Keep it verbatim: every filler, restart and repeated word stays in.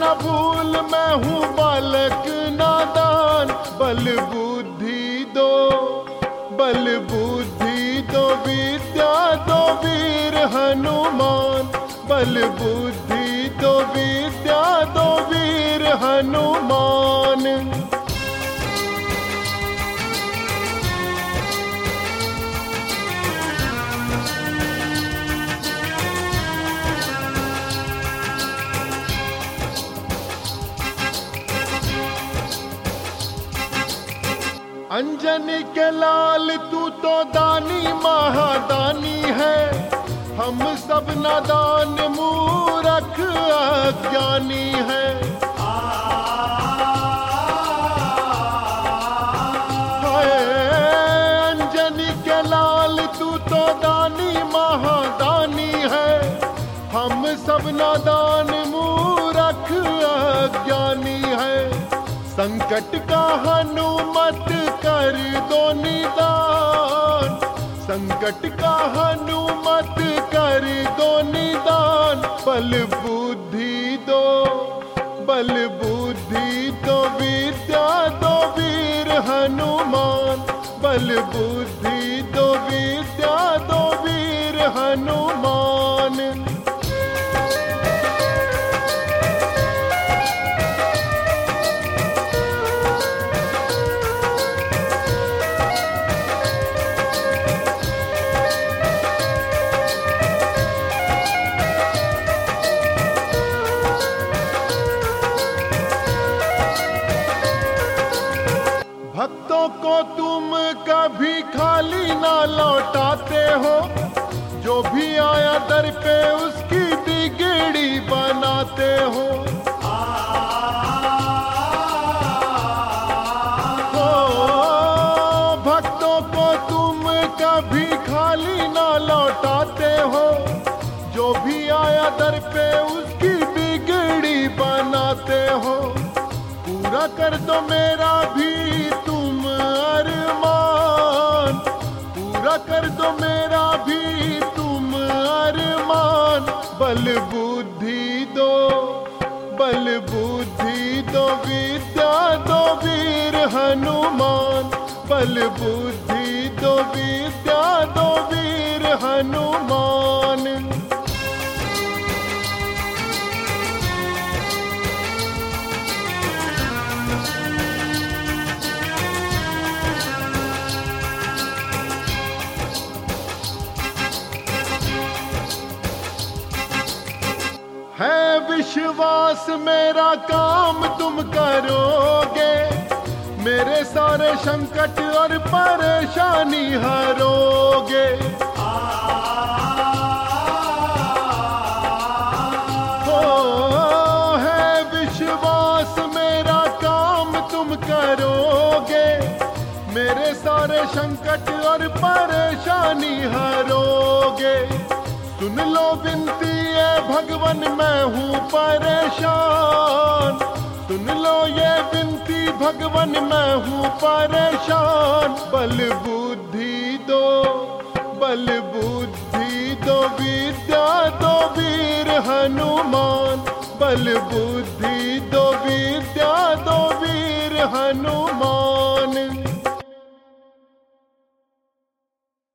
न भूल मैं हूँ बालक नादान, बल बुद्धि दो, बल बुद्धि दो, विद्या दो वीर हनुमान, बल बुद्धि दो, विद्या दो वीर हनुमान। अंजनी के लाल तू तो दानी महादानी है, हम सब नादान मूरख अज्ञानी है। हाय अंजनी के लाल तू तो दानी महादानी है, हम सब नादान मूरख अज्ञानी है। संकट का हनुमत कर दो निदान, संकट का हनुमत कर दो निदान, बल बुद्धि दो, बल बुद्धि दो, विद्या दो वीर हनुमान, बल बुद्धि दो, विद्या दो वीर हनुमान। भक्तों को तुम कभी खाली ना लौटाते हो, जो भी आया दर पे उसकी बिगड़ी बनाते हो। हो भक्तों को तुम कभी खाली ना लौटाते हो, जो भी आया दर पे उसकी बिगड़ी बनाते हो। पूरा कर दो मेरा भी तुम अरमान, पूरा कर दो मेरा भी तुम अरमान, बल बुद्धि दो, बल बुद्धि दो, विद्या दो वीर हनुमान, बल बुद्धि दो, विद्या दो वीर हनुमान। है विश्वास मेरा काम तुम करोगे, मेरे सारे संकट और परेशानी हरोगे। हो है विश्वास मेरा काम तुम करोगे, मेरे सारे संकट और परेशानी हरोगे। सुन लो विनती है भगवन मैं हूँ परेशान, सुन लो ये विनती भगवन मैं हूँ परेशान, बल बुद्धि दो, बल बुद्धि दो, विद्या दो वीर हनुमान, बल बुद्धि दो